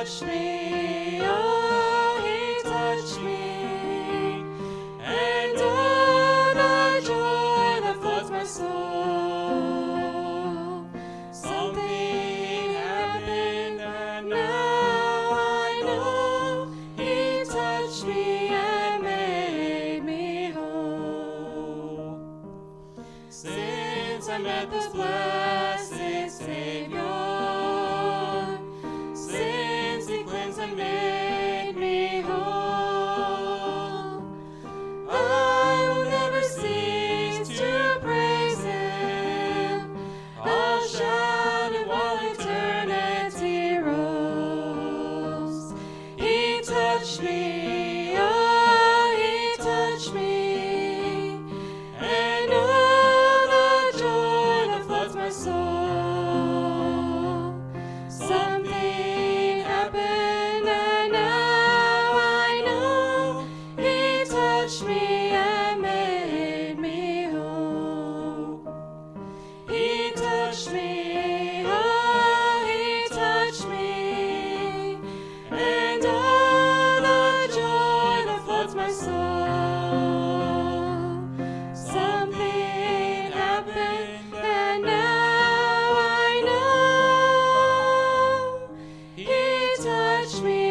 touched me, oh, he touched me, and oh, the joy that floods my soul. Something happened, and now I know he touched me and made me whole. Since I met this blessed Savior, since he cleansed and made me whole, I will never cease to praise him. I'll shout it while eternity rolls. He touched me, oh, he touched me, and oh, the joy that floods my soul. Something happened, and now I know he touched me and made me whole. He touched me, oh, he touched me, and oh, the joy that floods my soul. Something happened, and now I know he touched me